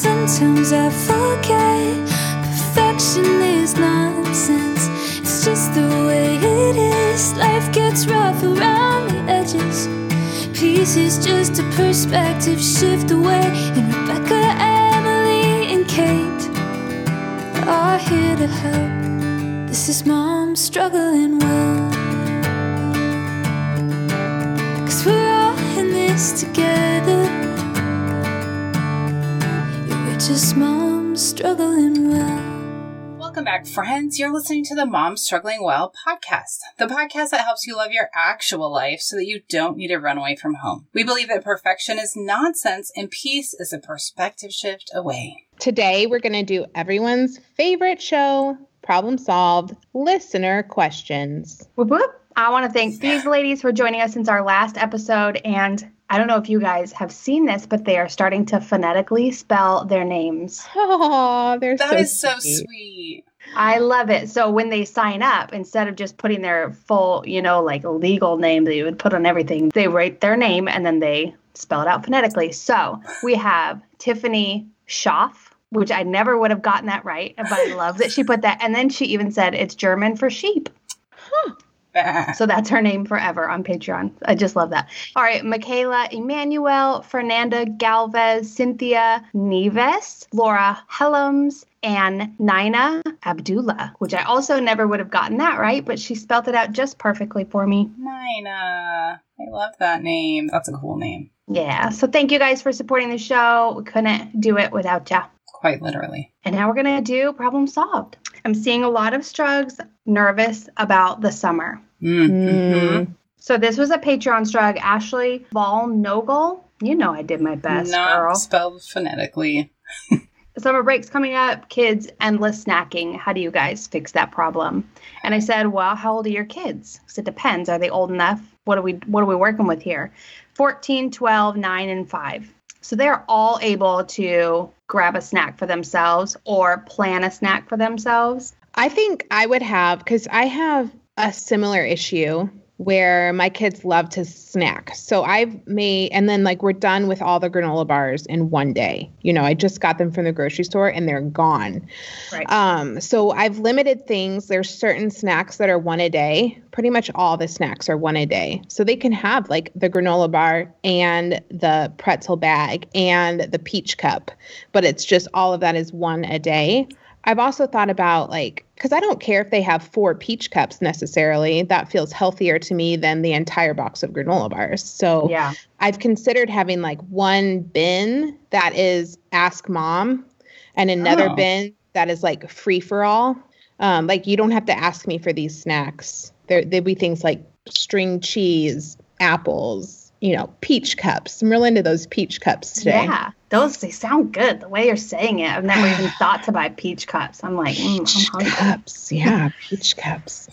Sometimes I forget perfection is nonsense. It's just the way it is. Life gets rough around the edges. Peace is just a perspective shift away. And Rebecca, Emily, and Kate are here to help. This is Mom Struggling Well. 'Cause we're all in this together. Yeah, we're just Moms Struggling Well. Welcome back, friends. You're listening to the Mom Struggling Well podcast, the podcast that helps you love your actual life so that you don't need to run away from home. We believe that perfection is nonsense and peace is a perspective shift away. Today, we're going to do everyone's favorite show, Problem Solved, listener questions. Whoop, whoop. I want to thank these ladies for joining us since our last episode. And I don't know if you guys have seen this, but they are starting to phonetically spell their names. Oh, That is so sweet. I love it. So when they sign up, instead of just putting their full, like legal name that you would put on everything, they write their name and then they spell it out phonetically. So we have Tiffany Schaff, which I never would have gotten that right, but I love that she put that. And then she even said it's German for sheep. So that's her name forever on Patreon. I just love that. All right. Michaela Emmanuel, Fernanda Galvez, Cynthia Neves, Laura Helms, and Nina Abdullah, which I also never would have gotten that right, but she spelled it out just perfectly for me. Nina. I love that name. That's a cool name. Yeah. So thank you guys for supporting the show. We couldn't do it without ya. Quite literally. And now we're going to do Problem Solved. I'm seeing a lot of strugs nervous about the summer. Mm-hmm. So this was a Patreon strug. Ashley Volnogel. You know I did my best, Not girl. spelled phonetically. Summer break's coming up, kids, endless snacking. How do you guys fix that problem? And I said, well, how old are your kids? Because it depends. Are they old enough? What are we working with here? 14, 12, 9, and 5. So they're all able to grab a snack for themselves or plan a snack for themselves. I think I would have, because I have a similar issue where my kids love to snack. So I've made, and then we're done with all the granola bars in one day. I just got them from the grocery store and they're gone. Right. So I've limited things. There's certain snacks that are one a day. Pretty much all the snacks are one a day. So they can have the granola bar and the pretzel bag and the peach cup, but it's just all of that is one a day. I've also thought about because I don't care if they have 4 peach cups necessarily. That feels healthier to me than the entire box of granola bars. So yeah. I've considered having one bin that is Ask Mom and another bin that is free for all. You don't have to ask me for these snacks. There'd be things like string cheese, apples, peach cups. I'm really into those peach cups today. Yeah, they sound good. The way you're saying it, I've never even thought to buy peach cups. I'm like, I'm hungry. Cups. Yeah, peach cups.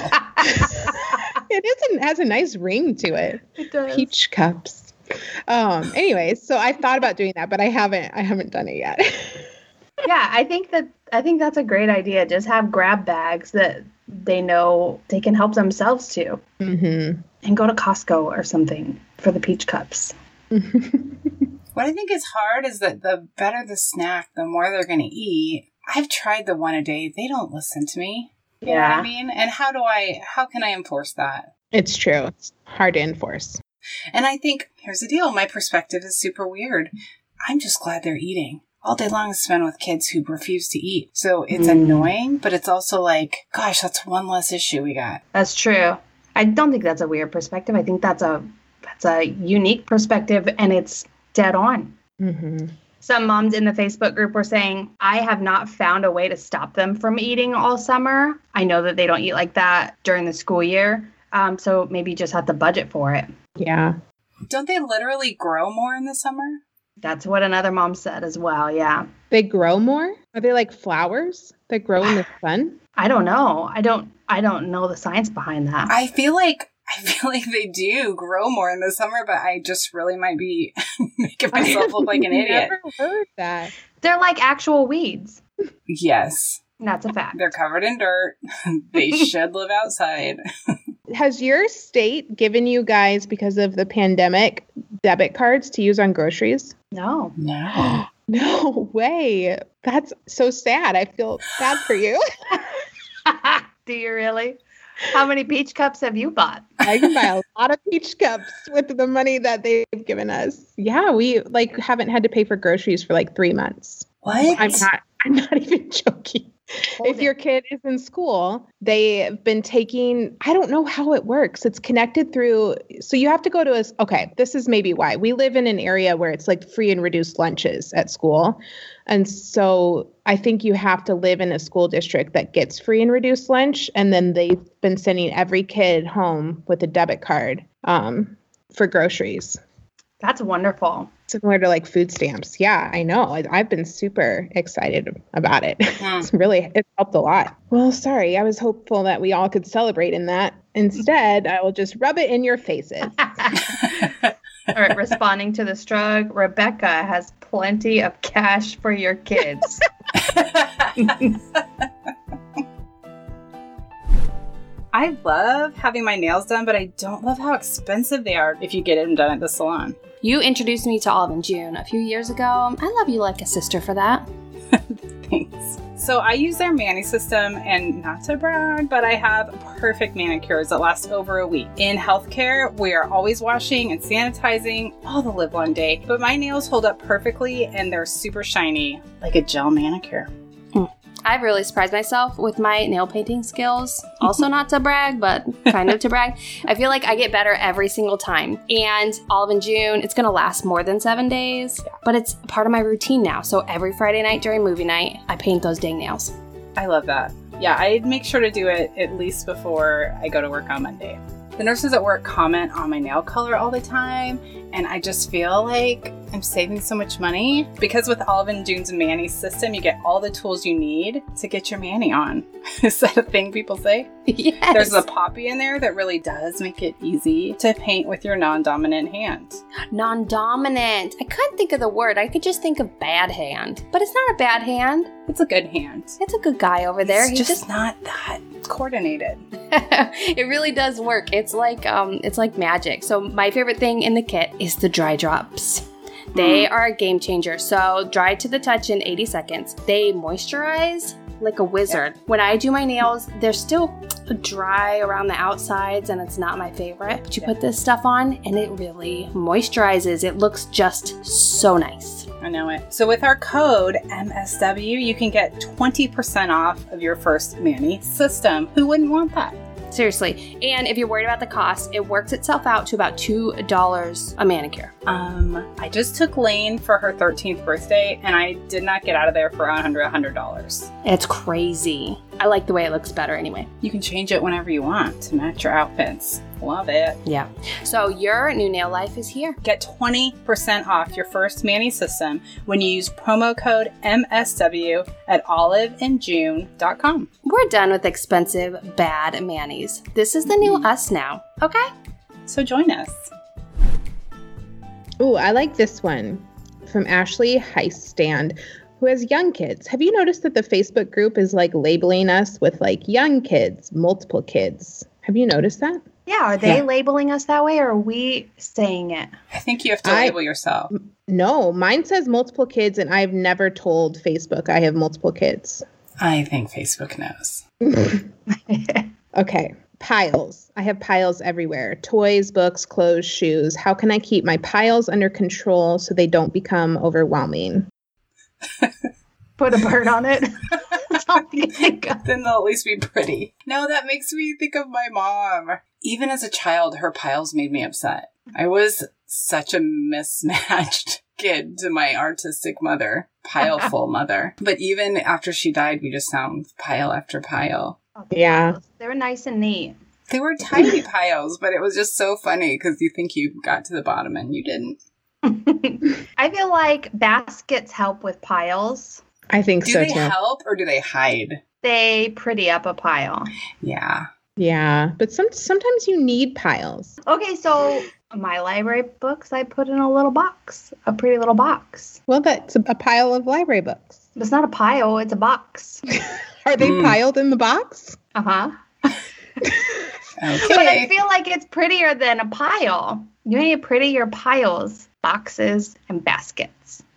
It has a nice ring to it. It does. Peach cups. Anyways, so I thought about doing that, but I haven't done it yet. Yeah, I think that's a great idea. Just have grab bags that they know they can help themselves to. Mm-hmm. And go to Costco or something for the peach cups. What I think is hard is that the better the snack, the more they're going to eat. I've tried the one a day. They don't listen to me. You know what I mean? And how can I enforce that? It's true. It's hard to enforce. And I think, here's the deal. My perspective is super weird. I'm just glad they're eating. All day long is spent with kids who refuse to eat. So it's annoying, but it's also gosh, that's one less issue we got. That's true. I don't think that's a weird perspective. I think that's a unique perspective, and it's dead on. Mm-hmm. Some moms in the Facebook group were saying, I have not found a way to stop them from eating all summer. I know that they don't eat like that during the school year, so maybe you just have to budget for it. Yeah. Don't they literally grow more in the summer? That's what another mom said as well, yeah. They grow more? Are they like flowers that grow in the sun? I don't know. I don't know the science behind that. I feel like they do grow more in the summer, but I just really might be making myself look like an idiot. I've never heard that. They're like actual weeds. Yes. That's a fact. They're covered in dirt. They should live outside. Has your state given you guys, because of the pandemic, debit cards to use on groceries? No. No way. That's so sad. I feel bad for you. Do you really? How many peach cups have you bought? I can buy a lot of peach cups with the money that they've given us. Yeah, we like haven't had to pay for groceries for like 3 months. What? I'm not even joking. If your kid is in school, they've been taking, I don't know how it works. It's connected through, so you have to go to okay, this is maybe why. We live in an area where it's like free and reduced lunches at school. And so I think you have to live in a school district that gets free and reduced lunch. And then they've been sending every kid home with a debit card for groceries. That's wonderful. Similar to like food stamps. Yeah, I know. I've been super excited about it. It's helped a lot. Well, sorry. I was hopeful that we all could celebrate in that. Instead, I will just rub it in your faces. All right, responding to the strug, Rebecca has plenty of cash for your kids. I love having my nails done, but I don't love how expensive they are if you get them done at the salon. You introduced me to Olive and June a few years ago. I love you like a sister for that. Thanks. So I use their mani system, and not to brag, but I have perfect manicures that last over a week. In healthcare, we are always washing and sanitizing all the live long day, but my nails hold up perfectly and they're super shiny, like a gel manicure. I've really surprised myself with my nail painting skills. Also not to brag, but kind of to brag. I feel like I get better every single time. And Olive and June, it's going to last more than 7 days, but it's part of my routine now. So every Friday night during movie night, I paint those dang nails. I love that. Yeah, I make sure to do it at least before I go to work on Monday. The nurses at work comment on my nail color all the time, and I just feel like I'm saving so much money because with Olive and June's mani system, you get all the tools you need to get your mani on. Is that a thing people say? Yes. There's a poppy in there that really does make it easy to paint with your non-dominant hand. Non-dominant. I couldn't think of the word. I could just think of bad hand. But it's not a bad hand. It's a good hand. It's a good guy over there. It's just not that coordinated. It really does work. It's like magic. So my favorite thing in the kit is the dry drops. They are a game changer. So dry to the touch in 80 seconds. They moisturize like a wizard. When I do my nails, they're still dry around the outsides and it's not my favorite. But you put this stuff on and it really moisturizes. It looks just so nice. I know it. So with our code MSW, you can get 20% off of your first mani system. Who wouldn't want that? Seriously. And if you're worried about the cost, it works itself out to about $2 a manicure. I just took Lane for her 13th birthday and I did not get out of there for under $100. It's crazy. I like the way it looks better anyway. You can change it whenever you want to match your outfits. Love it. Yeah. So your new nail life is here. Get 20% off your first mani system when you use promo code MSW at oliveandjune.com. We're done with expensive, bad manis. This is the new us now. Okay? So join us. Ooh, I like this one from Ashley Heistand, who has young kids. Have you noticed that the Facebook group is like labeling us with like young kids, multiple kids? Have you noticed that? Yeah, are they labeling us that way or are we saying it? I think you have to label yourself. No, mine says multiple kids and I've never told Facebook I have multiple kids. I think Facebook knows. Okay. Piles. I have piles everywhere. Toys, books, clothes, shoes. How can I keep my piles under control so they don't become overwhelming? Put a bird on it. That's all you think of. Then they'll at least be pretty. No, that makes me think of my mom. Even as a child, her piles made me upset. I was such a mismatched kid to my artistic mother, pileful mother. But even after she died, we just found pile after pile. Yeah. They were nice and neat. They were tiny piles, but it was just so funny because you think you got to the bottom and you didn't. I feel like baskets help with piles. I think so too. Do they help or do they hide? They pretty up a pile. Yeah. Yeah, but sometimes you need piles. Okay, so my library books I put in a little box, a pretty little box. Well, that's a pile of library books. It's not a pile, it's a box. Are they piled in the box? Uh-huh. Okay. But I feel like it's prettier than a pile. You need prettier piles, boxes, and baskets.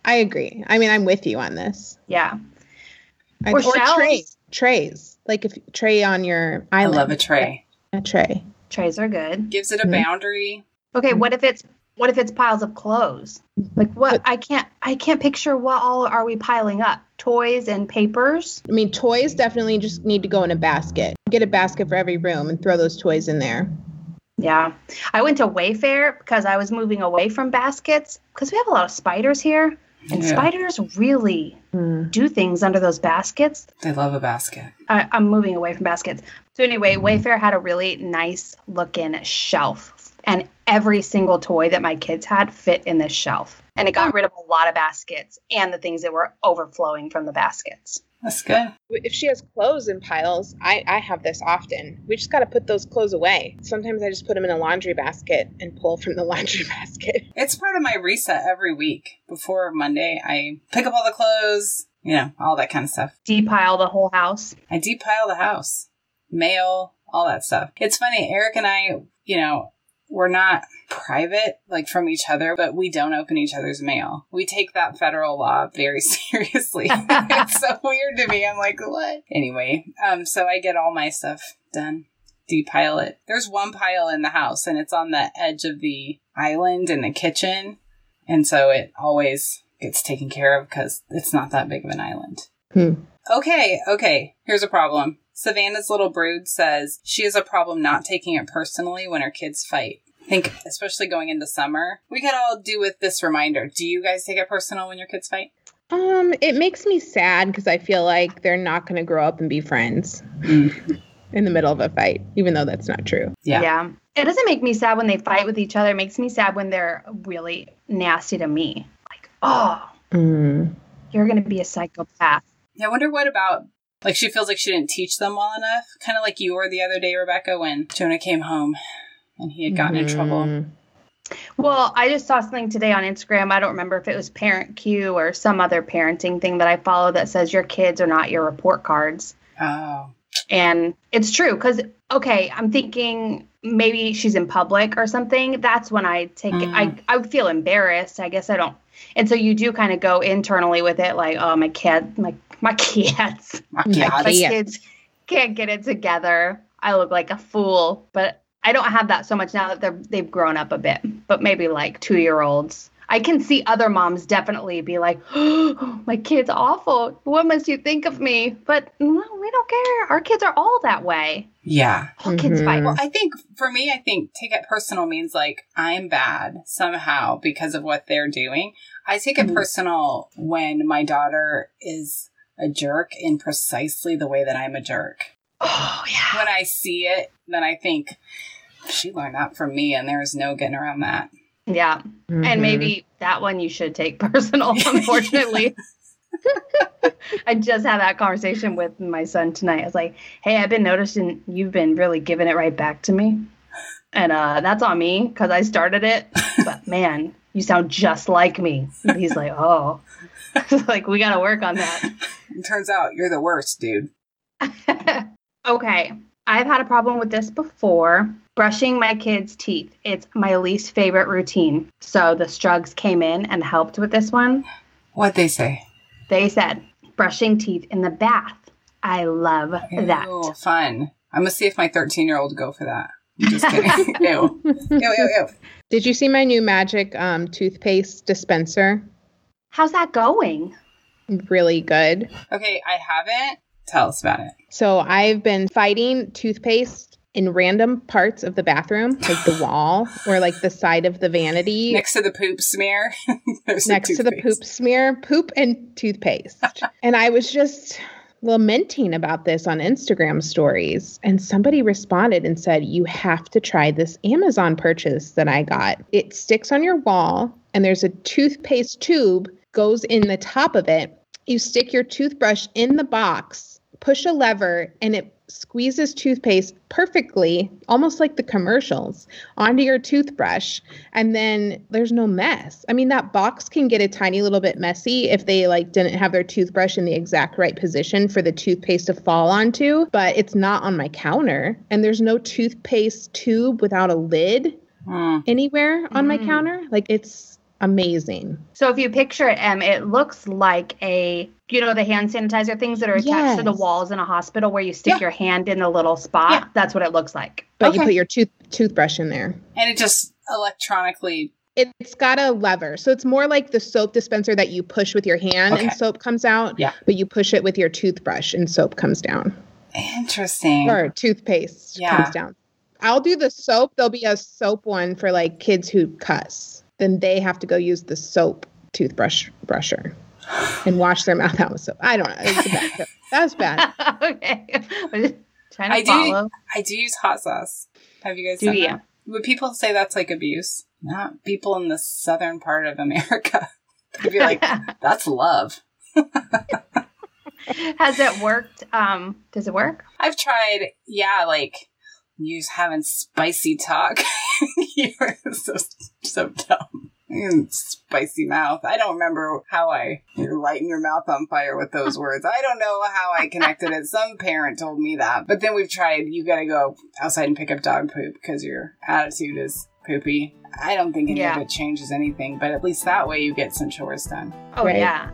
I agree. I mean, I'm with you on this. Yeah. Or shelves. Trays. Like if tray on your island. I love a tray. A tray. Trays are good. Gives it a boundary. Okay, what if it's piles of clothes? Like what? I can't picture what all are we piling up? Toys and papers? I mean, toys definitely just need to go in a basket. Get a basket for every room and throw those toys in there. Yeah. I went to Wayfair because I was moving away from baskets because we have a lot of spiders here. And spiders really do things under those baskets. They love a basket. I'm moving away from baskets. So anyway, Wayfair had a really nice looking shelf. And every single toy that my kids had fit in this shelf. And it got rid of a lot of baskets and the things that were overflowing from the baskets. That's good. If she has clothes in piles, I have this often. We just got to put those clothes away. Sometimes I just put them in a laundry basket and pull from the laundry basket. It's part of my reset every week. Before Monday, I pick up all the clothes, all that kind of stuff. Depile the whole house. I depile the house. Mail, all that stuff. It's funny, Eric and I, we're not private, like from each other, but we don't open each other's mail. We take that federal law very seriously. It's so weird to me. I'm like, what? Anyway, so I get all my stuff done. Depile it. There's one pile in the house and it's on the edge of the island in the kitchen. And so it always gets taken care of because it's not that big of an island. Okay. Here's a problem. Savannah's little brood says she has a problem not taking it personally when her kids fight. I think, especially going into summer, we could all do with this reminder. Do you guys take it personal when your kids fight? It makes me sad because I feel like they're not going to grow up and be friends in the middle of a fight, even though that's not true. Yeah. It doesn't make me sad when they fight with each other. It makes me sad when they're really nasty to me. Like, you're going to be a psychopath. Yeah, I wonder what about... Like, she feels like she didn't teach them well enough. Kind of like you were the other day, Rebecca, when Jonah came home and he had gotten in trouble. Well, I just saw something today on Instagram. I don't remember if it was Parent Q or some other parenting thing that I follow that says your kids are not your report cards. Oh. And it's true because, okay, I'm thinking maybe she's in public or something. That's when I take it. I would feel embarrassed. I guess I don't. And so you do kind of go internally with it like, oh, my kids can't get it together. I look like a fool. But I don't have that so much now that they've grown up a bit. But maybe like 2-year-olds. I can see other moms definitely be like, oh, my kid's awful. What must you think of me? But no, we don't care. Our kids are all that way. Yeah. All kids fight. Well, I think take it personal means like I'm bad somehow because of what they're doing. I take it personal when my daughter is a jerk in precisely the way that I'm a jerk. Oh, yeah. When I see it, then I think she learned that from me and there's no getting around that. Yeah. And maybe that one you should take personal, unfortunately. I just had that conversation with my son tonight. I was like, hey, I've been noticing you've been really giving it right back to me. And that's on me because I started it. But man, you sound just like me. And he's like, oh. Like, we got to work on that. It turns out you're the worst, dude. Okay. I've had a problem with this before. Brushing my kids' teeth. It's my least favorite routine. So the Strugs came in and helped with this one. What'd they say? They said, brushing teeth in the bath. I love that. Oh, fun. I'm going to see if my 13-year-old will go for that. I'm just kidding. Ew. Did you see my new Magic toothpaste dispenser? How's that going? Really good. Okay, I haven't. Tell us about it. So I've been fighting toothpaste in random parts of the bathroom, like the wall or like the side of the vanity. Next to the poop smear. Next to the poop smear, poop and toothpaste. And I was just lamenting about this on Instagram stories. And somebody responded and said, you have to try this Amazon purchase that I got. It sticks on your wall and there's a toothpaste tube goes in the top of it. You stick your toothbrush in the box, push a lever, and it squeezes toothpaste perfectly, almost like the commercials, onto your toothbrush. And then there's no mess. I mean, that box can get a tiny little bit messy if they didn't have their toothbrush in the exact right position for the toothpaste to fall onto, but it's not on my counter. And there's no toothpaste tube without a lid anywhere on my counter. amazing. So if you picture it, it looks like the hand sanitizer things that are attached to the walls in a hospital where you stick your hand in the little spot. Yeah. That's what it looks like. But you put your toothbrush in there. And it just electronically... It's got a lever. So it's more like the soap dispenser that you push with your hand and soap comes out. Yeah. But you push it with your toothbrush and soap comes down. Interesting. Or toothpaste comes down. I'll do the soap. There'll be a soap one for like kids who cuss. Then they have to go use the soap toothbrush brusher and wash their mouth out with soap. I don't know. It's a bad joke. That was bad. Okay. Trying to follow. I do use hot sauce. Have you guys done that? Would people say that's like abuse? Not people in the southern part of America. They'd be like, that's love. Has it worked? Does it work? I've tried, having spicy talk. You're so dumb. Spicy mouth. I don't remember how you're lighting your mouth on fire with those words. I don't know how I connected it. Some parent told me that. But then we've tried, you gotta go outside and pick up dog poop because your attitude is poopy. I don't think any of it changes anything, but at least that way you get some chores done. Oh, right? Yeah.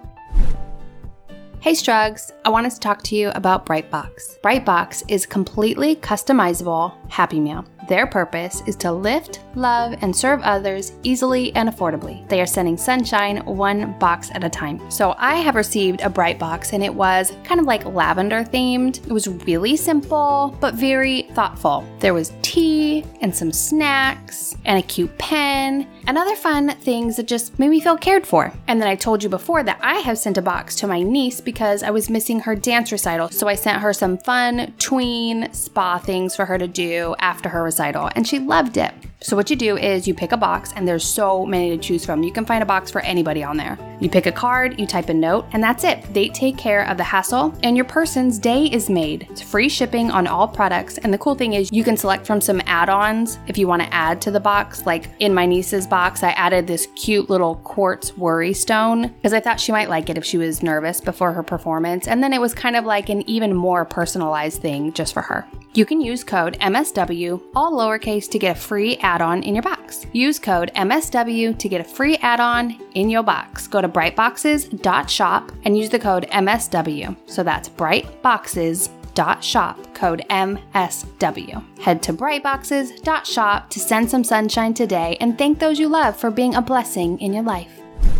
Hey Strugs, I wanted to talk to you about Brightbox. Brightbox is completely customizable Happy Meal. Their purpose is to lift, love, and serve others easily and affordably. They are sending sunshine one box at a time. So I have received a Brightbox and it was kind of like lavender themed. It was really simple, but very thoughtful. There was tea and some snacks and a cute pen and other fun things that just made me feel cared for. And then I told you before that I have sent a box to my niece because I was missing her dance recital. So I sent her some fun tween spa things for her to do after her recital, and she loved it. So what you do is you pick a box, and there's so many to choose from. You can find a box for anybody on there. You pick a card, you type a note, and that's it. They take care of the hassle, and your person's day is made. It's free shipping on all products, and the cool thing is you can select from some add-ons if you want to add to the box. Like in my niece's box, I added this cute little quartz worry stone because I thought she might like it if she was nervous before her performance, and then it was kind of like an even more personalized thing just for her. You can use code MSW, all lowercase, to get a free add-on in your box. Use code MSW to get a free add-on in your box. Go to brightboxes.shop and use the code MSW. So that's brightboxes.shop, code MSW. Head to brightboxes.shop to send some sunshine today and thank those you love for being a blessing in your life.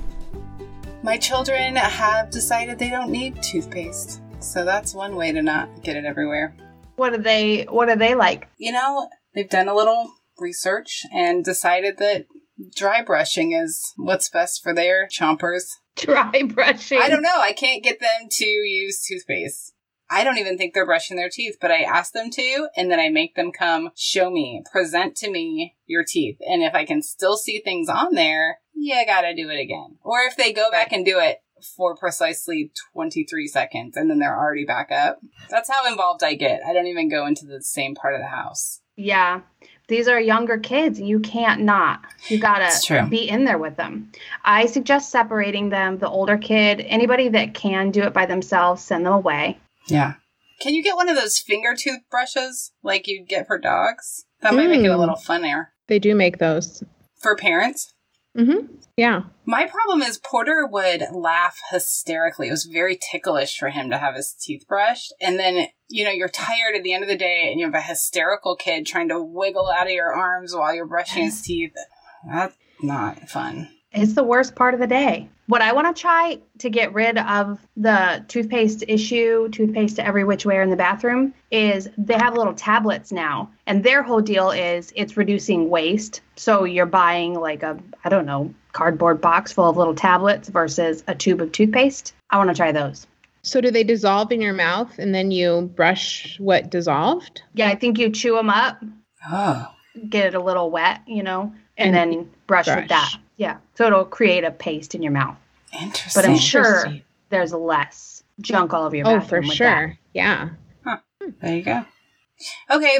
My children have decided they don't need toothpaste. So that's one way to not get it everywhere. What do they like? They've done a little research and decided that dry brushing is what's best for their chompers. Dry brushing? I don't know. I can't get them to use toothpaste. I don't even think they're brushing their teeth, but I ask them to, and then I make them come present to me your teeth. And if I can still see things on there, you gotta do it again. Or if they go back and do it for precisely 23 seconds and then they're already back up. That's how involved I get. I don't even go into the same part of the house. Yeah. These are younger kids. You can't not. You gotta be in there with them. I suggest separating them. The older kid, anybody that can do it by themselves, send them away. Yeah. Can you get one of those finger toothbrushes like you'd get for dogs? That might make it a little funnier. They do make those. For parents? Mm-hmm. Yeah. My problem is Porter would laugh hysterically. It was very ticklish for him to have his teeth brushed. And then, you're tired at the end of the day and you have a hysterical kid trying to wiggle out of your arms while you're brushing his teeth. That's not fun. It's the worst part of the day. What I want to try to get rid of the toothpaste every which way in the bathroom, is they have little tablets now. And their whole deal is it's reducing waste. So you're buying like a, cardboard box full of little tablets versus a tube of toothpaste. I want to try those. So do they dissolve in your mouth and then you brush what dissolved? Yeah, I think you chew them up. Oh. Get it a little wet, and then brush with that. Yeah. So it'll create a paste in your mouth. Interesting. But I'm sure there's less junk all over your bathroom. Oh, for sure. That. Yeah. Huh. There you go. Okay.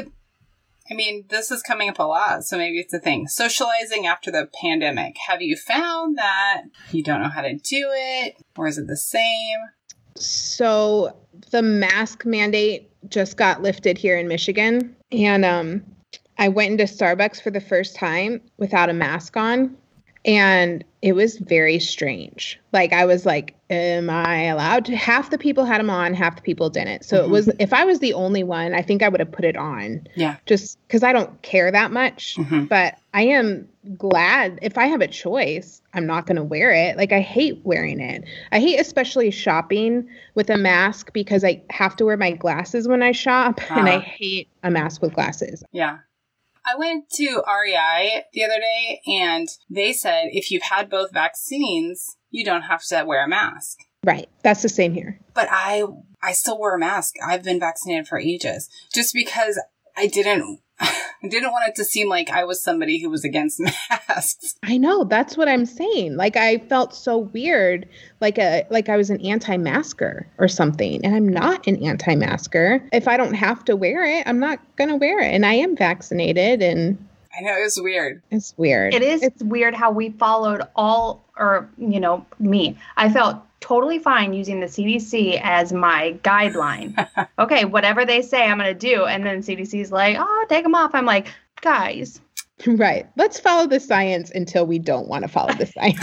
This is coming up a lot, so maybe it's a thing. Socializing after the pandemic. Have you found that you don't know how to do it? Or is it the same? So the mask mandate just got lifted here in Michigan. And I went into Starbucks for the first time without a mask on. And it was very strange. Like, I was like, am I allowed to? Half the people had them on, half the people didn't. So it was, if I was the only one, I think I would have put it on. Yeah. Just because I don't care that much. But I am glad if I have a choice, I'm not going to wear it. Like, I hate wearing it. I hate especially shopping with a mask because I have to wear my glasses when I shop. And I hate a mask with glasses. Yeah. I went to REI the other day and they said if you've had both vaccines, you don't have to wear a mask. Right. That's the same here. But I still wear a mask. I've been vaccinated for ages just because I didn't want it to seem like I was somebody who was against masks. I know. That's what I'm saying. Like, I felt so weird, like I was an anti-masker or something. And I'm not an anti-masker. If I don't have to wear it, I'm not going to wear it. And I am vaccinated. And I know, it was weird. It's weird. It is. It's weird how we followed me. I felt totally fine using the CDC as my guideline. Okay, whatever they say, I'm going to do. And then CDC's like, oh, take them off. I'm like, guys. Right. Let's follow the science until we don't want to follow the science.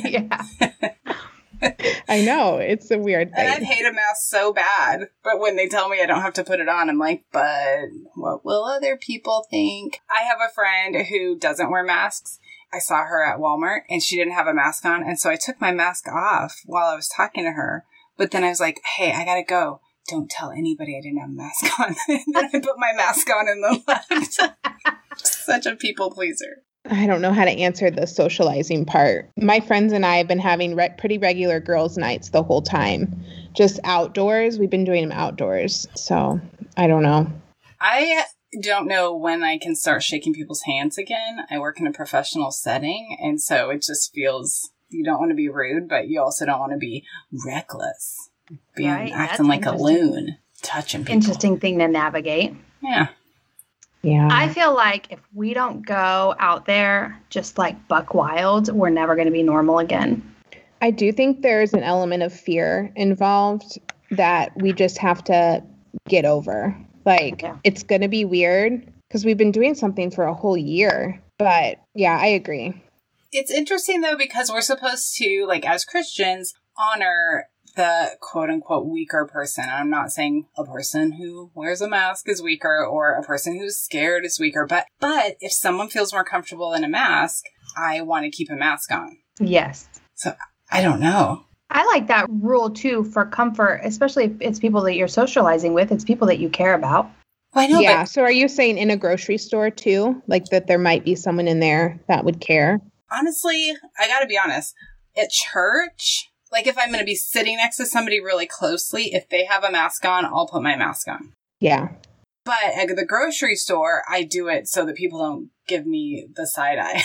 Yeah. I know. It's a weird thing. And I hate a mask so bad. But when they tell me I don't have to put it on, I'm like, but what will other people think? I have a friend who doesn't wear masks. I saw her at Walmart and she didn't have a mask on. And so I took my mask off while I was talking to her. But then I was like, hey, I got to go. Don't tell anybody I didn't have a mask on. And then I put my mask on and then left. Such a people pleaser. I don't know how to answer the socializing part. My friends and I have been having pretty regular girls' nights the whole time. Just outdoors. We've been doing them outdoors. So I don't know. I don't know when I can start shaking people's hands again. I work in a professional setting, and so it just feels you don't want to be rude, but you also don't want to be reckless. Acting like a loon, touching people. Interesting thing to navigate. Yeah. Yeah. I feel like if we don't go out there just like buck wild, we're never going to be normal again. I do think there's an element of fear involved that we just have to get over. Like, It's going to be weird because we've been doing something for a whole year. But yeah, I agree. It's interesting, though, because we're supposed to, like, as Christians, honor the quote-unquote weaker person. I'm not saying a person who wears a mask is weaker or a person who's scared is weaker. But if someone feels more comfortable in a mask, I want to keep a mask on. Yes. So, I don't know. I like that rule, too, for comfort, especially if it's people that you're socializing with. It's people that you care about. Well, I know, yeah. So are you saying in a grocery store, too? Like that there might be someone in there that would care? Honestly, I got to be honest. At church, like if I'm going to be sitting next to somebody really closely, if they have a mask on, I'll put my mask on. Yeah. But at the grocery store, I do it so that people don't give me the side eye.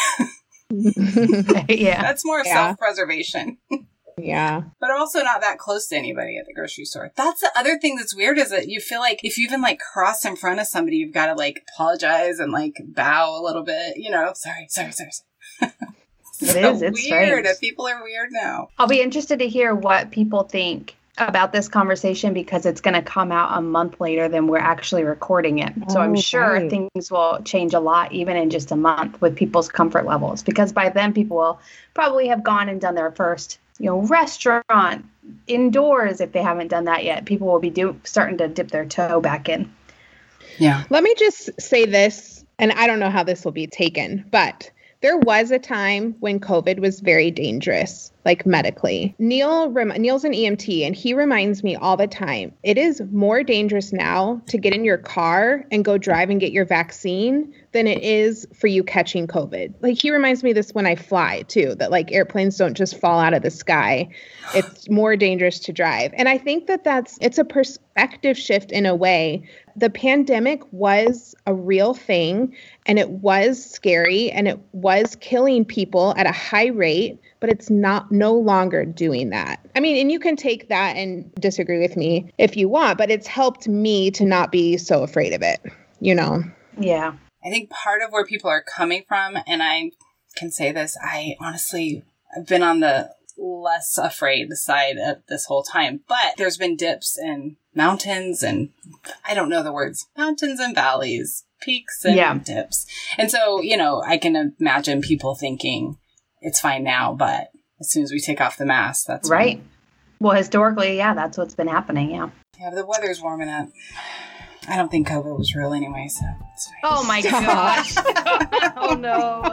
Yeah. That's more self-preservation. Yeah. But I'm also not that close to anybody at the grocery store. That's the other thing that's weird is that you feel like if you even like cross in front of somebody, you've got to like apologize and like bow a little bit, you know, sorry. It's weird. strange. People are weird now. I'll be interested to hear what people think about this conversation because it's going to come out a month later than we're actually recording it. So I'm sure things will change a lot even in just a month with people's comfort levels because by then people will probably have gone and done their first, restaurant indoors. If they haven't done that yet, people will be starting to dip their toe back in. Yeah. Let me just say this, and I don't know how this will be taken, but there was a time when COVID was very dangerous, like medically. Neil's an EMT, and he reminds me all the time, it is more dangerous now to get in your car and go drive and get your vaccine than it is for you catching COVID. Like, he reminds me of this when I fly, too, that, like, airplanes don't just fall out of the sky. It's more dangerous to drive. And I think it's a perspective shift in a way. The pandemic was a real thing, and it was scary, and it was killing people at a high rate, but it's no longer doing that. I mean, and you can take that and disagree with me if you want, but it's helped me to not be so afraid of it, Yeah. I think part of where people are coming from, and I can say this, I've been on the less afraid side of this whole time, but there's been dips in mountains and I don't know the words, mountains and valleys, peaks and dips. And so, I can imagine people thinking, it's fine now, but as soon as we take off the mask, that's right. when... Well, historically, yeah, that's what's been happening. Yeah. Yeah, the weather's warming up. I don't think COVID was real anyway, so it's fine. Oh my gosh. Oh no.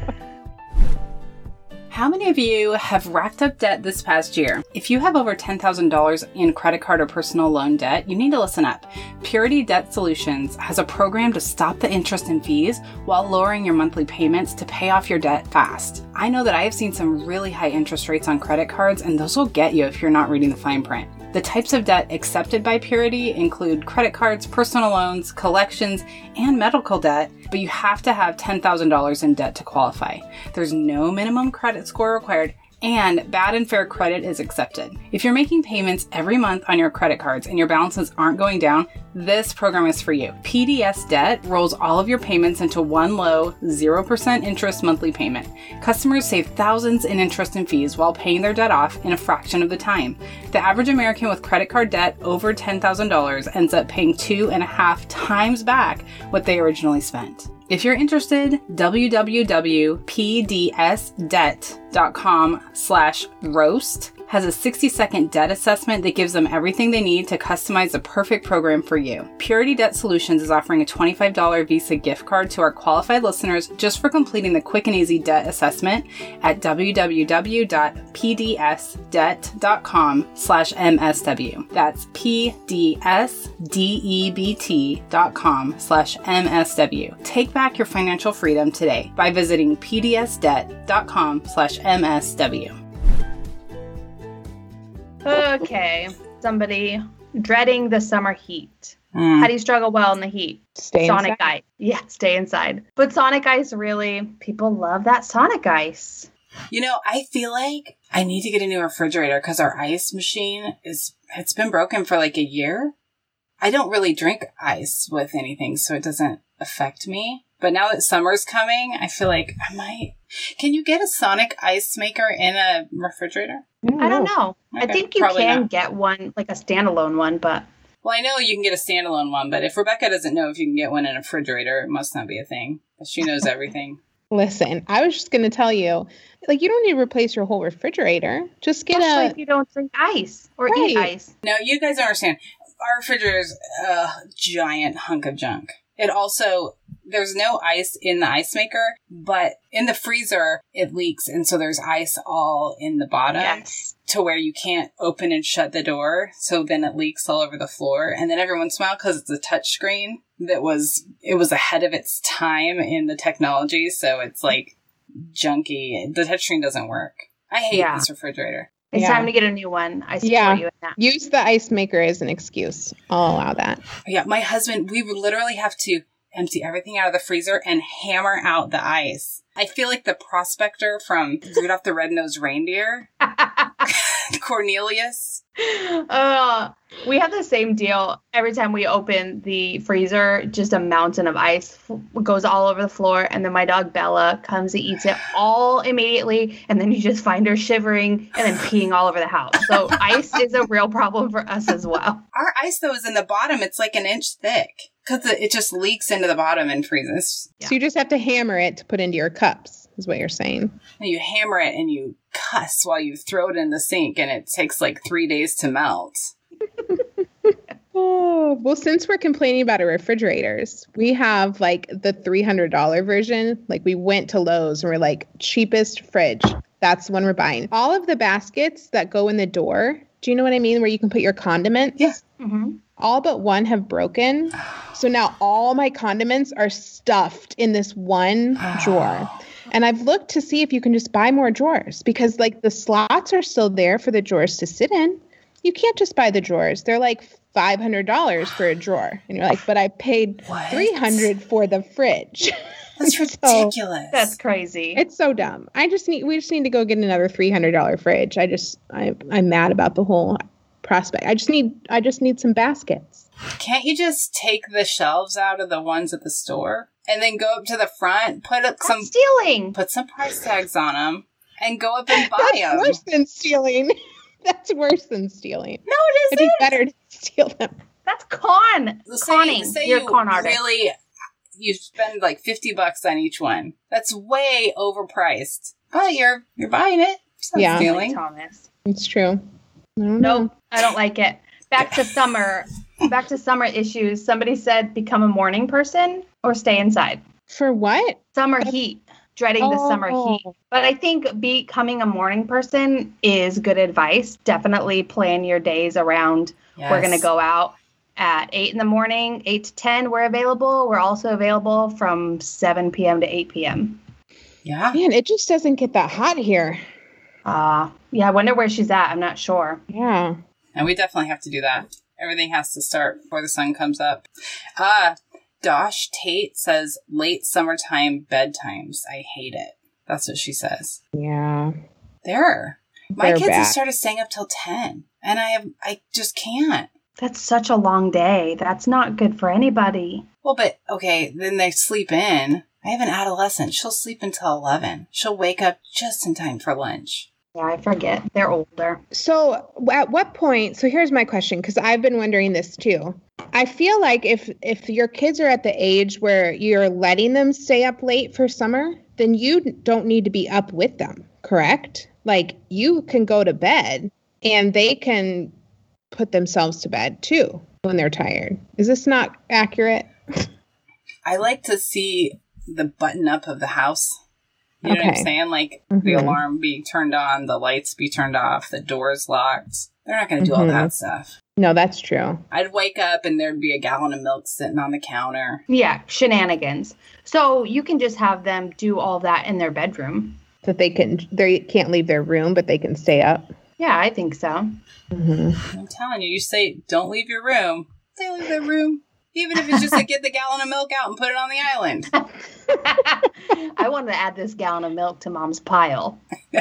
How many of you have racked up debt this past year? If you have over $10,000 in credit card or personal loan debt, you need to listen up. Purity Debt Solutions has a program to stop the interest and fees while lowering your monthly payments to pay off your debt fast. I know that I have seen some really high interest rates on credit cards, and those will get you if you're not reading the fine print. The types of debt accepted by Purity include credit cards, personal loans, collections, and medical debt, but you have to have $10,000 in debt to qualify. There's no minimum credit score required, and bad and fair credit is accepted. If you're making payments every month on your credit cards and your balances aren't going down, this program is for you. PDS Debt rolls all of your payments into one low, 0% interest monthly payment. Customers save thousands in interest and fees while paying their debt off in a fraction of the time. The average American with credit card debt over $10,000 ends up paying 2.5 times back what they originally spent. If you're interested, www.pdsdebt.com/roast has a 60-second debt assessment that gives them everything they need to customize the perfect program for you. Purity Debt Solutions is offering a $25 Visa gift card to our qualified listeners just for completing the quick and easy debt assessment at www.pdsdebt.com/MSW. That's pdsdebt.com/MSW. Take back your financial freedom today by visiting pdsdebt.com/MSW. Okay. Somebody dreading the summer heat. How do you struggle well in the heat? Stay Sonic inside. Ice. Yeah, stay inside. But Sonic Ice, really, people love that Sonic Ice. You know, I feel like I need to get a new refrigerator because our ice machine it's been broken for like a year. I don't really drink ice with anything, so it doesn't affect me. But now that summer's coming, I feel like I might... Can you get a Sonic ice maker in a refrigerator? I don't know. Okay, I think you can get one, like a standalone one, but... Well, I know you can get a standalone one, but if Rebecca doesn't know if you can get one in a refrigerator, it must not be a thing. But she knows everything. Listen, I was just going to tell you, like, you don't need to replace your whole refrigerator. Just get especially if you don't drink ice or eat ice. No, you guys don't understand. Our refrigerator is a giant hunk of junk. It also... There's no ice in the ice maker, but in the freezer, it leaks. And so there's ice all in the bottom to where you can't open and shut the door. So then it leaks all over the floor. And then every once in a while, because it's a touch screen, it was ahead of its time in the technology. So it's like junky. The touch screen doesn't work. I hate this refrigerator. It's time to get a new one. I support you in that. Use the ice maker as an excuse. I'll allow that. Yeah, my husband, we would literally have to empty everything out of the freezer and hammer out the ice. I feel like the prospector from Rudolph the Red-Nosed Reindeer. Cornelius. We have the same deal. Every time we open the freezer, just a mountain of ice goes all over the floor. And then my dog Bella comes and eats it all immediately. And then you just find her shivering and then peeing all over the house. So ice is a real problem for us as well. Our ice, though, is in the bottom. It's like an inch thick. Because it just leaks into the bottom and freezes. So you just have to hammer it to put into your cups, is what you're saying. And you hammer it and you cuss while you throw it in the sink, and it takes like 3 days to melt. Oh, well, since we're complaining about our refrigerators, we have like the $300 version. Like we went to Lowe's and we're like, cheapest fridge. That's the one we're buying. All of the baskets that go in the door, do you know what I mean? Where you can put your condiments? Yeah. Mm-hmm. All but one have broken. So now all my condiments are stuffed in this one drawer. And I've looked to see if you can just buy more drawers because like the slots are still there for the drawers to sit in. You can't just buy the drawers. They're like $500 for a drawer. And you're like, but I paid $300 for the fridge. That's ridiculous. That's crazy. It's so dumb. We just need to go get another $300 fridge. I'm mad about the whole prospect. I just need some baskets. Can't you just take the shelves out of the ones at the store and then go up to the front, put some price tags on them, and go up and buy them? That's worse than stealing. That's worse than stealing. No, it isn't. It'd be better to steal them. That's conning. Say You're you a con artist. Really, You spend like $50 on each one. That's way overpriced. But you're buying it. So Yeah. stealing. Thomas. It's true. I don't know. Nope, I don't like it. Back to summer. Back to summer issues. Somebody said become a morning person or stay inside. For what? Summer heat. Dreading the summer heat. Oh. But I think becoming a morning person is good advice. Definitely plan your days around. Yes. We're going to go out at 8 in the morning, 8 to 10. We're available. We're also available from 7 p.m. to 8 p.m. Yeah. Man, it just doesn't get that hot here. Yeah, I wonder where she's at. I'm not sure. Yeah. And we definitely have to do that. Everything has to start before the sun comes up. Dosh Tate says late summertime bedtimes. I hate it. That's what she says. Yeah. My They're kids bad. have started staying up till 10. And I just can't. That's such a long day. That's not good for anybody. Well, but okay, then they sleep in. I have an adolescent. She'll sleep until 11. She'll wake up just in time for lunch. Yeah, I forget. They're older. So at what point, so here's my question, because I've been wondering this too. I feel like if your kids are at the age where you're letting them stay up late for summer, then you don't need to be up with them, correct? Like you can go to bed and they can put themselves to bed too when they're tired. Is this not accurate? I like to see the button up of the house. You know what I'm Okay. saying? Like the alarm be turned on, the lights be turned off, the doors locked. They're not going to do all that stuff. No, that's true. I'd wake up and there'd be a gallon of milk sitting on the counter. Yeah, shenanigans. So you can just have them do all that in their bedroom. That they can't leave their room, but they can stay up. Yeah, I think so. I'm telling you, you say, don't leave your room. They leave their room. Even if it's just to get the gallon of milk out and put it on the island. I wanted to add this gallon of milk to Mom's pile.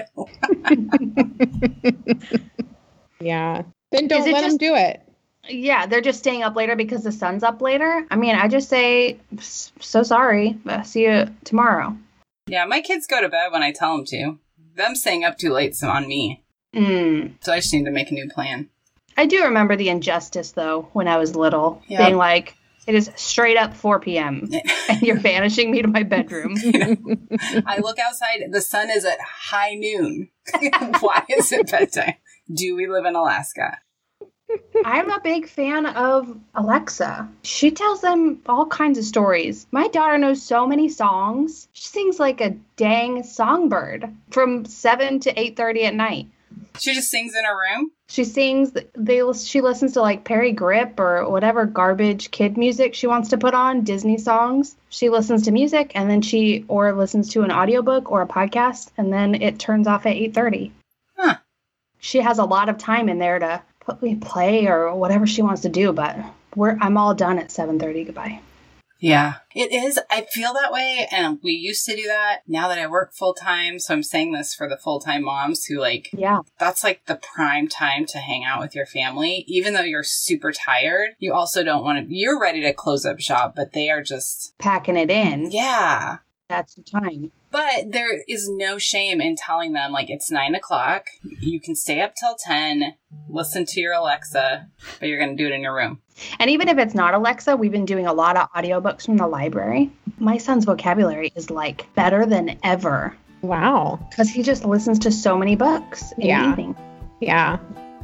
Yeah. Then don't Is it let them just- do it. Yeah, they're just staying up later because the sun's up later. I mean, I just say, so sorry. See you tomorrow. Yeah, my kids go to bed when I tell them to. Them staying up too late's on me. So I just need to make a new plan. I do remember the injustice, though, when I was little, Yeah. being like, it is straight up 4 p.m. and you're banishing me to my bedroom. I look outside, the sun is at high noon. Why is it bedtime? Do we live in Alaska? I'm a big fan of Alexa. She tells them all kinds of stories. My daughter knows so many songs. She sings like a dang songbird from 7 to 8:30 at night. She just sings in her room? She sings, she listens to like Perry Grip or whatever garbage kid music she wants to put on, Disney songs. She listens to music and then or listens to an audiobook or a podcast and then it turns off at 8:30. Huh. She has a lot of time in there to play or whatever she wants to do, but I'm all done at 7:30. Goodbye. Yeah, it is. I feel that way, and we used to do that. Now that I work full-time, so I'm saying this for the full-time moms who, Yeah. that's like the prime time to hang out with your family. Even though you're super tired, you also don't want to, you're ready to close up shop, but they are just, Packing it in. yeah. That's the time. But there is no shame in telling them, like, it's 9 o'clock. You can stay up till 10, listen to your Alexa, but you're going to do it in your room. And even if it's not Alexa, we've been doing a lot of audiobooks from the library. My son's vocabulary is like better than ever Wow. because he just listens to so many books in the Yeah. evening. Yeah.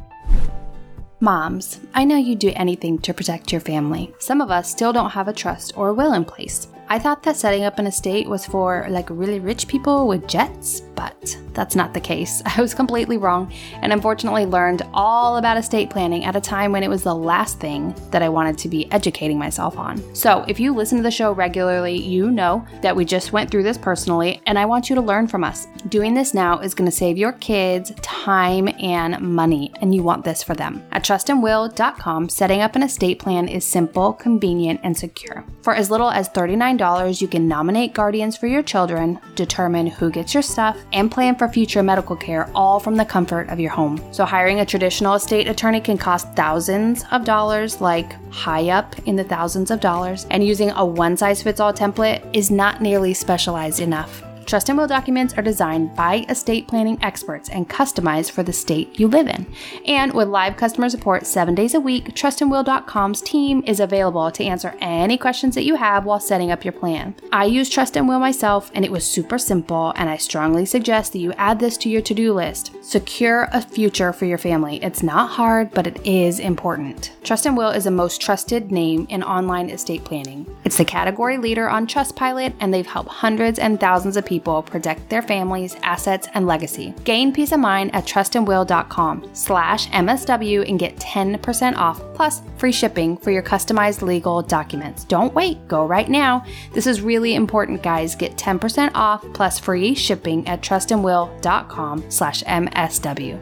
Moms, I know you'd do anything to protect your family. Some of us still don't have a trust or will in place. I thought that setting up an estate was for like really rich people with jets, but that's not the case. I was completely wrong and unfortunately learned all about estate planning at a time when it was the last thing that I wanted to be educating myself on. So if you listen to the show regularly, you know that we just went through this personally and I want you to learn from us. Doing this now is going to save your kids time and money, and you want this for them. At trustandwill.com, setting up an estate plan is simple, convenient, and secure. For as little as $39, you can nominate guardians for your children, determine who gets your stuff, and plan for future medical care, all from the comfort of your home. So hiring a traditional estate attorney can cost thousands of dollars, like high up in the thousands of dollars, and using a one-size-fits-all template is not nearly specialized enough. Trust and Will documents are designed by estate planning experts and customized for the state you live in. And with live customer support 7 days a week, TrustandWill.com's team is available to answer any questions that you have while setting up your plan. I use Trust and Will myself, and it was super simple, and I strongly suggest that you add this to your to-do list. Secure a future for your family. It's not hard, but it is important. Trust and Will is the most trusted name in online estate planning. It's the category leader on Trustpilot, and they've helped hundreds and thousands of people protect their families, assets, and legacy. Gain peace of mind at trustandwill.com/MSW and get 10% off plus free shipping for your customized legal documents. Don't wait, go right now. This is really important, guys. Get 10% off plus free shipping at trustandwill.com/MSW.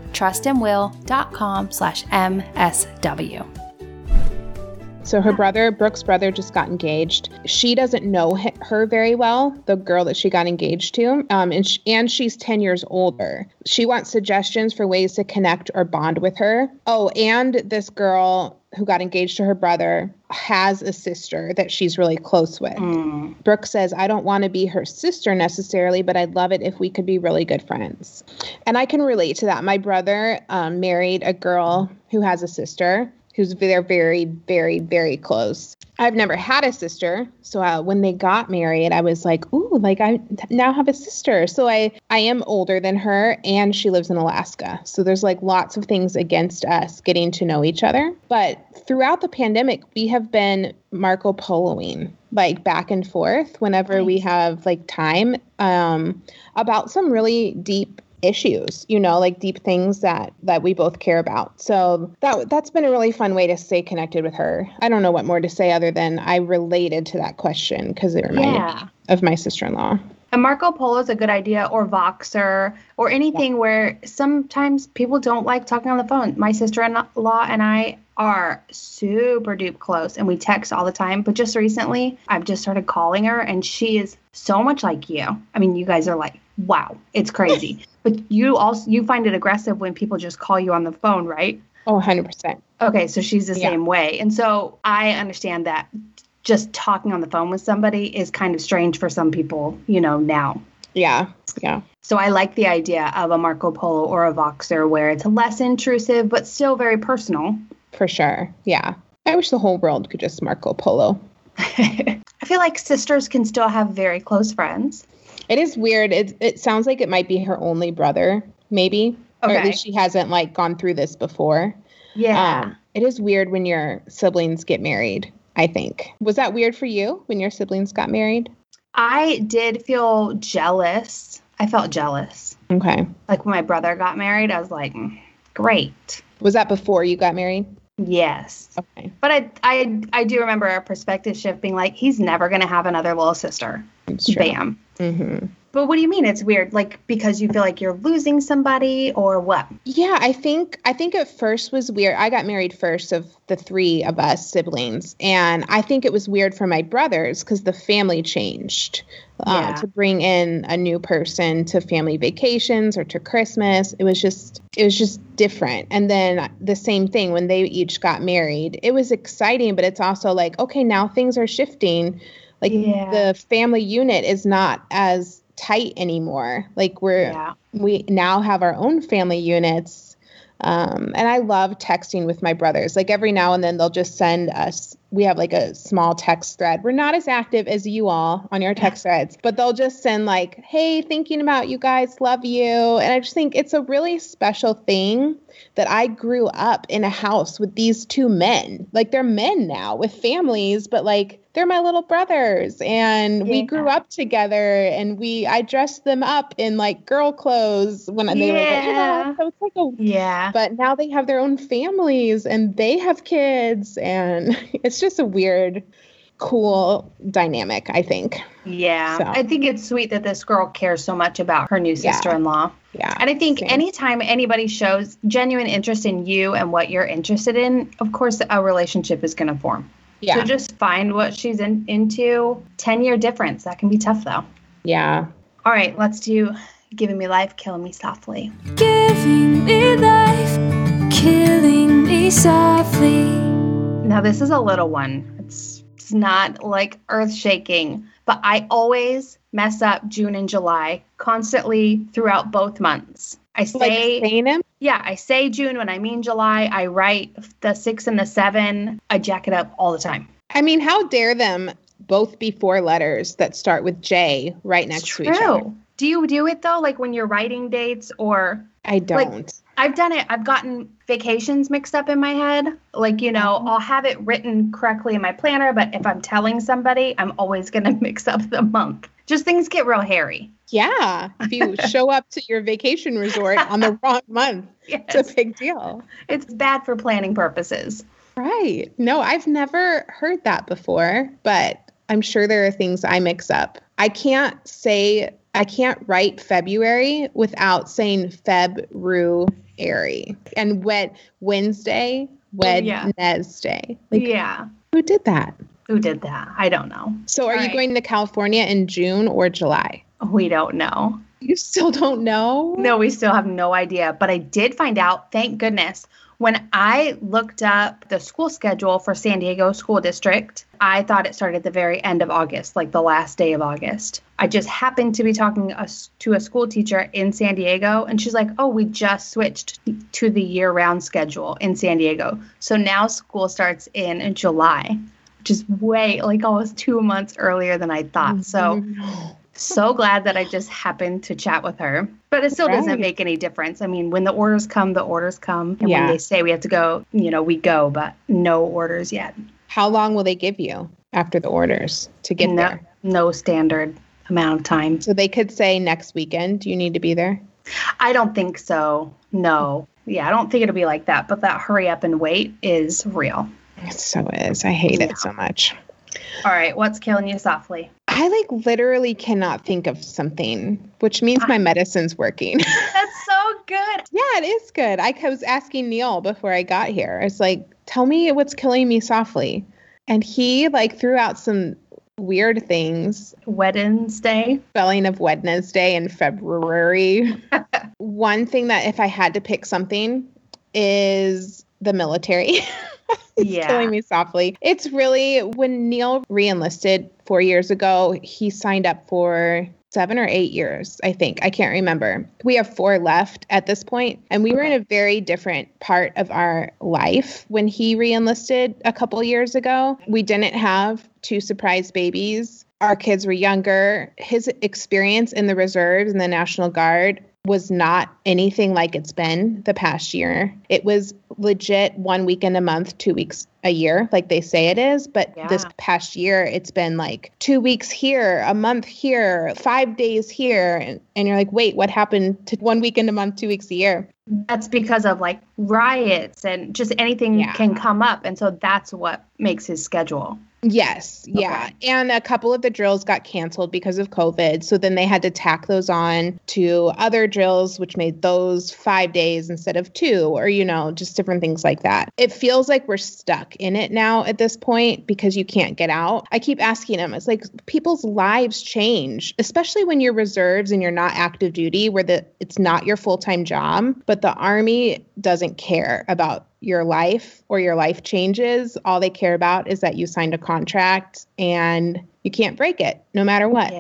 trustandwill.com/MSW. So her brother, Brooke's brother, just got engaged. She doesn't know her very well, the girl that she got engaged to, and she's 10 years older. She wants suggestions for ways to connect or bond with her. Oh, and this girl who got engaged to her brother has a sister that she's really close with. Brooke says, I don't want to be her sister necessarily, but I'd love it if we could be really good friends. And I can relate to that. My brother married a girl who has a sister. They're very, very, very close. I've never had a sister. So when they got married, I was like, ooh, like I now have a sister. So I am older than her, and she lives in Alaska. So there's like lots of things against us getting to know each other. But throughout the pandemic, we have been Marco Poloing, like back and forth whenever we have like time, about some really deep issues, like deep things that we both care about. So that's been a really fun way to stay connected with her. I don't know what more to say other than I related to that question because it reminded me of my sister-in-law. And Marco Polo is a good idea, or Voxer, or anything where sometimes people don't like talking on the phone. My sister-in-law and I are super dupe close, and we text all the time. But just recently, I've just started calling her, and she is so much like you. I mean, you guys are like, wow, it's crazy. But you find it aggressive when people just call you on the phone, right? Oh, 100%. Okay, so she's the same way. And so I understand that just talking on the phone with somebody is kind of strange for some people, now. Yeah. So I like the idea of a Marco Polo or a Voxer where it's less intrusive, but still very personal. For sure. Yeah. I wish the whole world could just Marco Polo. I feel like sisters can still have very close friends. It is weird. It sounds like it might be her only brother, maybe. Okay. Or at least she hasn't like gone through this before. Yeah. It is weird when your siblings get married, I think. Was that weird for you when your siblings got married? I did feel jealous. I felt jealous. Okay. Like when my brother got married, I was like, great. Was that before you got married? Yes. Okay. But I do remember a perspective shift being like, he's never going to have another little sister. It's true. Bam. Mm-hmm. But what do you mean it's weird? Like, because you feel like you're losing somebody or what? Yeah, I think at first was weird. I got married first of the three of us siblings. And I think it was weird for my brothers because the family changed to bring in a new person to family vacations or to Christmas. It was just different. And then the same thing when they each got married. It was exciting, but it's also like, okay, now things are shifting. Like the family unit is not as tight anymore. Like we now have our own family units. And I love texting with my brothers. Like every now and then they'll just send us, we have like a small text thread. We're not as active as you all on your text threads, but they'll just send like, hey, thinking about you guys, love you. And I just think it's a really special thing that I grew up in a house with these two men. Like they're men now with families, but like they're my little brothers and we grew up together and I dressed them up in like girl clothes when they were little. So it's like but now they have their own families and they have kids and it's just a weird, cool dynamic, I think. Yeah. So. I think it's sweet that this girl cares so much about her new sister-in-law. Yeah. And I think anytime anybody shows genuine interest in you and what you're interested in, of course, a relationship is going to form. Yeah. So just find what she's into. 10-year difference. That can be tough, though. Yeah. All right. Let's do Giving Me Life, Killing Me Softly. Giving me life, killing me softly. Now, this is a little one. It's not like earth-shaking, but I always mess up June and July constantly throughout both months. I say, saying them? Yeah, I say June when I mean July. I write the 6 and the 7. I jack it up all the time. I mean, how dare them both be 4 letters that start with J right next to each other? Do you do it though? Like when you're writing dates or? I don't. Like, I've done it. I've gotten vacations mixed up in my head. Like, you know, I'll have it written correctly in my planner, but if I'm telling somebody, I'm always going to mix up the month. Just things get real hairy. Yeah. If you show up to your vacation resort on the wrong month, It's a big deal. It's bad for planning purposes. Right. No, I've never heard that before, but I'm sure there are things I mix up. I can't write February without saying February. And Wednesday, Wednesday. Who did that? I don't know. So are you going to California in June or July? We don't know. You still don't know? No, we still have no idea. But I did find out, thank goodness, when I looked up the school schedule for San Diego School District, I thought it started at the very end of August, like the last day of August. I just happened to be talking to a school teacher in San Diego, and she's like, oh, we just switched to the year-round schedule in San Diego. So now school starts in July, which is almost 2 months earlier than I thought. So glad that I just happened to chat with her. But it still doesn't make any difference. I mean, when the orders come, the orders come. And when they say we have to go, we go, but no orders yet. How long will they give you after the orders to get there? No standard amount of time. So they could say next weekend, do you need to be there? I don't think so. No. Yeah, I don't think it'll be like that. But that hurry up and wait is real. It so is. I hate it so much. All right. What's killing you softly? I literally cannot think of something, which means my medicine's working. That's so good. Yeah, it is good. I was asking Neil before I got here. I was like, tell me what's killing me softly. And he threw out some weird things. Wednesday. Spelling of Wednesday in February. One thing that if I had to pick something is the military. It's killing me softly. It's really, when Neil re-enlisted 4 years ago, he signed up for 7 or 8 years, I think. I can't remember. We have 4 left at this point, and we were in a very different part of our life when he re-enlisted a couple years ago. We didn't have 2 surprise babies. Our kids were younger. His experience in the reserves and the National Guard was not anything like it's been the past year. It was legit 1 weekend a month, 2 weeks a year, like they say it is. But this past year, it's been 2 weeks here, a month here, 5 days here. And you're like, wait, what happened to 1 weekend a month, 2 weeks a year? That's because of riots and just anything can come up. And so that's what makes his schedule. Yes. Yeah. Okay. And a couple of the drills got canceled because of COVID. So then they had to tack those on to other drills, which made those 5 days instead of 2, or, just different things like that. It feels like we're stuck in it now at this point because you can't get out. I keep asking him, it's like people's lives change, especially when you're reserves and you're not active duty, where it's not your full-time job, but the Army doesn't care about your life or your life changes. All they care about is that you signed a contract and you can't break it no matter what.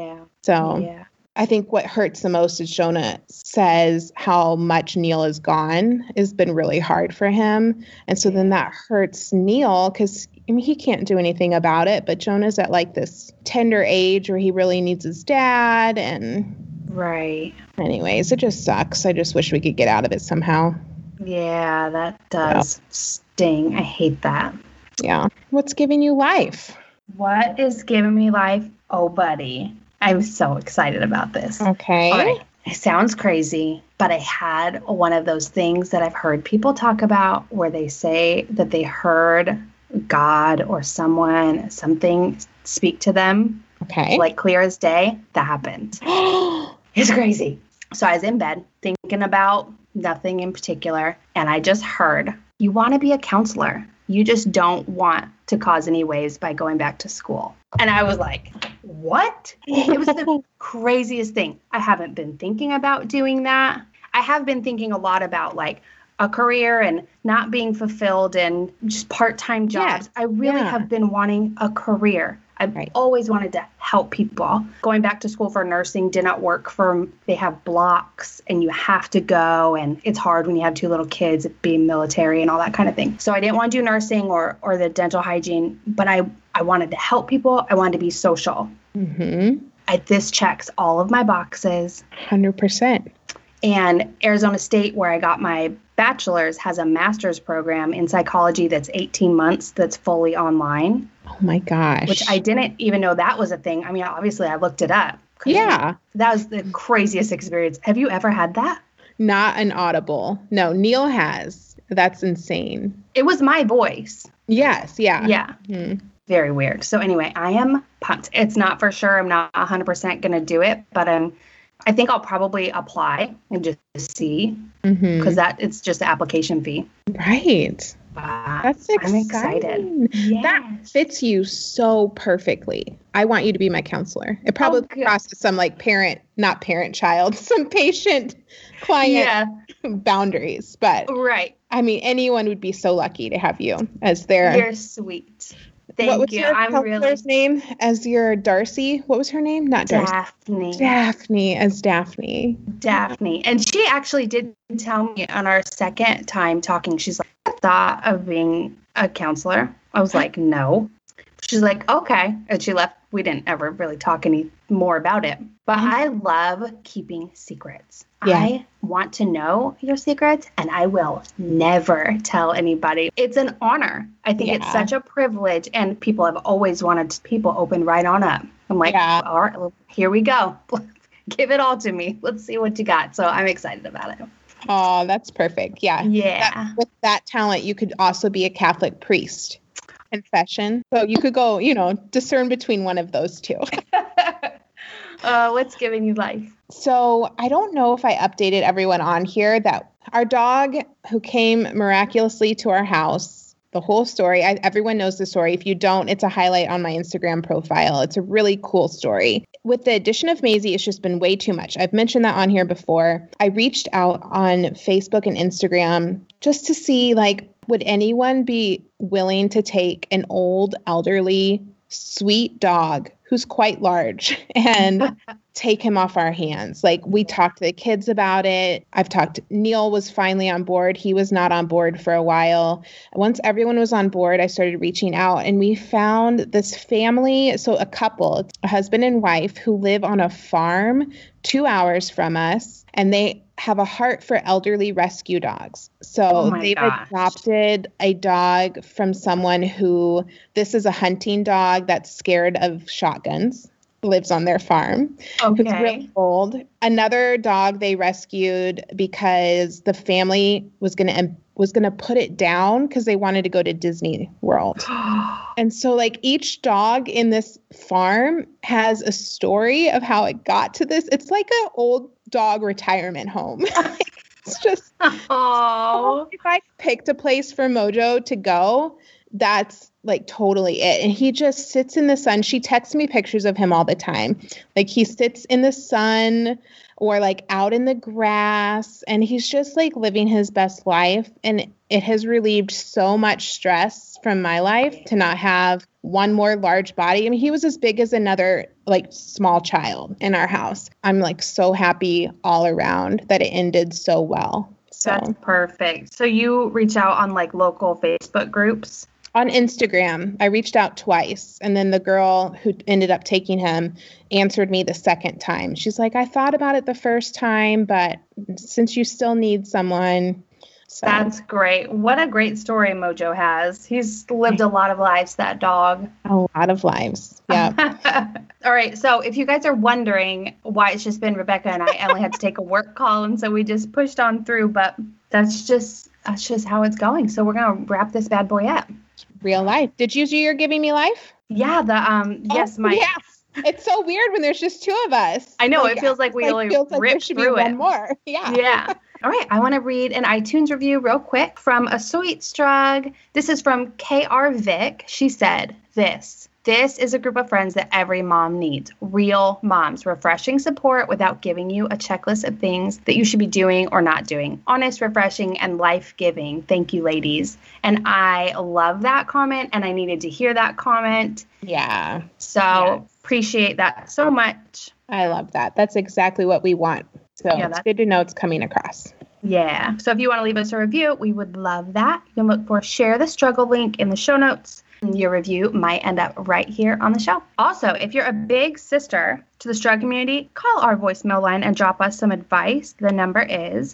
I think what hurts the most is Jonah says how much Neil is gone has been really hard for him. And so then that hurts Neil because he can't do anything about it, but Jonah's at this tender age where he really needs his dad. And anyways, it just sucks. I just wish we could get out of it somehow. Yeah, that does sting. I hate that. Yeah. What's giving you life? What is giving me life? Oh, buddy. I'm so excited about this. Okay. All right. It sounds crazy, but I had one of those things that I've heard people talk about where they say that they heard God or something speak to them. Okay. Clear as day. That happened. It's crazy. So I was in bed thinking about nothing in particular. And I just heard, you want to be a counselor. You just don't want to cause any waves by going back to school. And I was like, what? It was the craziest thing. I haven't been thinking about doing that. I have been thinking a lot about a career and not being fulfilled and just part-time jobs. I really have been wanting a career. I've Right. always wanted to help people. Going back to school for nursing did not work they have blocks and you have to go, and it's hard when you have 2 little kids, being military and all that kind of thing. So I didn't want to do nursing or the dental hygiene, but I wanted to help people. I wanted to be social. Mm-hmm. This checks all of my boxes. 100%. And Arizona State, where I got my bachelor's, has a master's program in psychology that's 18 months that's fully online. Oh my gosh. Which I didn't even know that was a thing. I mean, obviously I looked it up. Yeah. That was the craziest experience. Have you ever had that? Not an Audible. No, Neil has. That's insane. It was my voice. Yes. Yeah. Yeah. Mhm. Very weird. So anyway, I am pumped. It's not for sure. I'm not 100% going to do it, but I think I'll probably apply and just see, because it's just the application fee. Right. That's exciting. I'm excited. Yes. That fits you so perfectly. I want you to be my counselor. It probably crosses some like not parent child, some patient client boundaries, but right. I mean, anyone would be so lucky to have you as their. You're sweet. Thank what was you. Your I'm counselor's name as your Darcy? What was her name? Not Darcy. Daphne. Daphne as Daphne. Daphne. And she actually did tell me on our second time talking, she's like, I thought of being a counselor. I was like, no. She's like, okay. And she left. We didn't ever really talk any more about it. But I love keeping secrets. Yeah. I want to know your secrets, and I will never tell anybody. It's an honor. I think it's such a privilege, and people have always wanted people open right on up. I'm like, all right, well, here we go. Give it all to me. Let's see what you got. So I'm excited about it. Oh, that's perfect. Yeah. Yeah. With that talent, you could also be a Catholic priest. Confession. So you could go, discern between one of those two. What's giving you life? So I don't know if I updated everyone on here that our dog who came miraculously to our house, the whole story, everyone knows the story. If you don't, it's a highlight on my Instagram profile. It's a really cool story. With the addition of Maisie, it's just been way too much. I've mentioned that on here before. I reached out on Facebook and Instagram just to see, would anyone be willing to take an old, elderly, sweet dog who's quite large and take him off our hands? We talked to the kids about it. Neil was finally on board. He was not on board for a while. Once everyone was on board, I started reaching out, and we found this family. So a couple, a husband and wife, who live on a farm 2 hours from us, and they have a heart for elderly rescue dogs. So they've adopted a dog from someone who, this is a hunting dog that's scared of shotguns, lives on their farm. Okay. Who's really old. Another dog they rescued because the family was going to put it down because they wanted to go to Disney World. And so each dog in this farm has a story of how it got to this. It's like an old dog retirement home. It's just, if I picked a place for Mojo to go, that's totally it. And he just sits in the sun. She texts me pictures of him all the time. He sits in the sun or out in the grass, and he's just living his best life. And it has relieved so much stress from my life to not have one more large body. I mean, he was as big as another small child in our house. I'm so happy all around that it ended so well. So that's perfect. So you reach out on local Facebook groups? On Instagram, I reached out twice, and then the girl who ended up taking him answered me the second time. She's like, I thought about it the first time, but since you still need someone. So. That's great. What a great story Mojo has. He's lived a lot of lives, that dog. A lot of lives. Yeah. All right. So if you guys are wondering why it's just been Rebecca and I only had to take a work call, and so we just pushed on through, but that's just how it's going. So we're going to wrap this bad boy up. Real life. Did you do your Giving Me Life? Yeah. It's so weird when there's just 2 of us. I know. It feels like we only ripped through it. One more. Yeah. Yeah. All right. I want to read an iTunes review real quick from a sweet strug. This is from KR Vic. She said, This This is a group of friends that every mom needs. Real moms. Refreshing support without giving you a checklist of things that you should be doing or not doing. Honest, refreshing, and life-giving. Thank you, ladies. And I love that comment, and I needed to hear that comment. Yeah. So appreciate that so much. I love that. That's exactly what we want. So it's good to know it's coming across. Yeah. So if you want to leave us a review, we would love that. You can look for Share the Struggle link in the show notes. Your review might end up right here on the show. Also, if you're a big sister to the struggle community, call our voicemail line and drop us some advice. The number is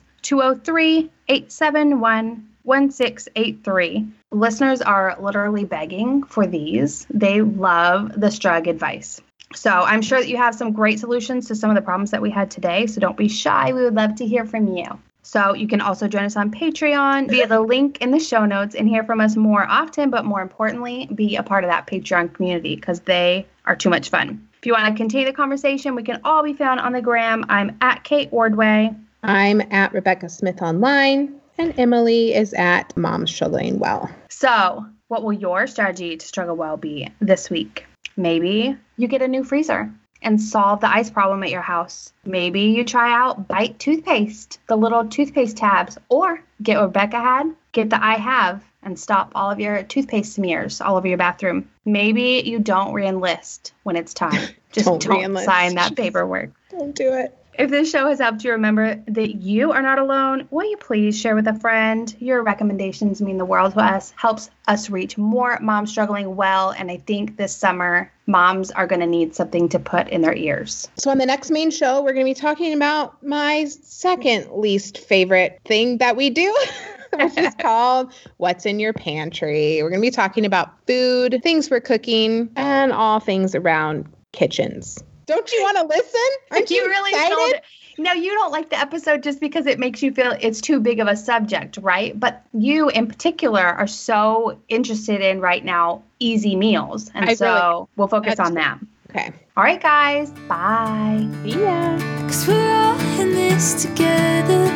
203-871-1683. Listeners are literally begging for these. They love the struggle advice. So I'm sure that you have some great solutions to some of the problems that we had today. So don't be shy. We would love to hear from you. So you can also join us on Patreon via the link in the show notes and hear from us more often, but more importantly, be a part of that Patreon community because they are too much fun. If you want to continue the conversation, we can all be found on the gram. I'm at Kate Ordway. I'm at Rebecca Smith Online, and Emily is at Mom Struggling Well. So what will your strategy to struggle well be this week? Maybe you get a new freezer and solve the ice problem at your house. Maybe you try out Bite toothpaste, the little toothpaste tabs, or get what Rebecca had, get the I Have, and stop all of your toothpaste smears all over your bathroom. Maybe you don't re-enlist when it's time. Just don't sign that paperwork. Don't do it. If this show has helped you remember that you are not alone, will you please share with a friend? Your recommendations mean the world to us, helps us reach more moms struggling well, and I think this summer, moms are going to need something to put in their ears. So on the next main show, we're going to be talking about my second least favorite thing that we do, which is called What's in Your Pantry. We're going to be talking about food, things for cooking, and all things around kitchens. Don't you want to listen? Aren't you really excited? No, you don't like the episode just because it makes you feel it's too big of a subject, right? But you in particular are so interested in right now easy meals. And we'll focus on that. Okay. All right, guys. Bye. See ya. 'Cause we're all in this together.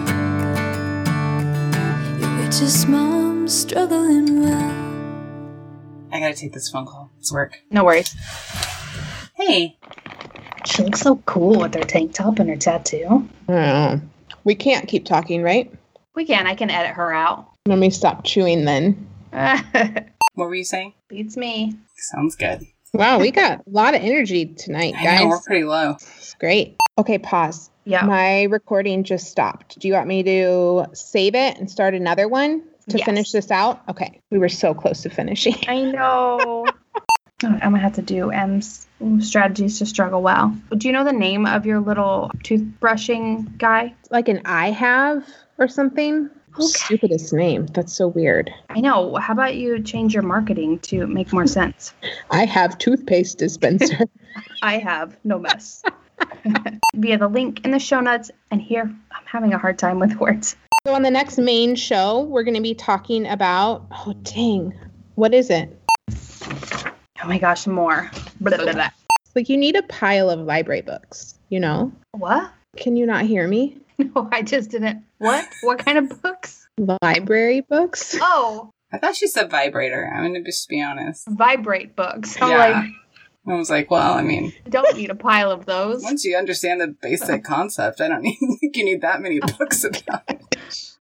Yeah, we're just moms struggling well. I gotta take this phone call. It's work. No worries. Hey. She looks so cool with her tank top and her tattoo. We can't keep talking, right? We can. I can edit her out. Let me stop chewing then. What were you saying? Beats me. Sounds good. Wow, we got a lot of energy tonight, guys. I know, we're pretty low. It's great. Okay, pause. Yeah. My recording just stopped. Do you want me to save it and start another one to finish this out? Okay. We were so close to finishing. I know. I'm going to have to do M's strategies to struggle well. Do you know the name of your little toothbrushing guy? Like an I Have or something? Okay. Stupidest name. That's so weird. I know. How about you change your marketing to make more sense? I Have toothpaste dispenser. I have no mess. Via the link in the show notes. And here, I'm having a hard time with words. So on the next main show, we're going to be talking about, what is it? Oh my gosh, more. Blah, blah, blah. Like you need a pile of library books, you know? What? Can you not hear me? No, I just didn't. What? What kind of books? Library books? Oh. I thought she said vibrator. I'm going to just be honest. Vibrate books. I'm I was like, well, I mean. Don't need a pile of those. Once you understand the basic concept, I don't think you need that many books about it.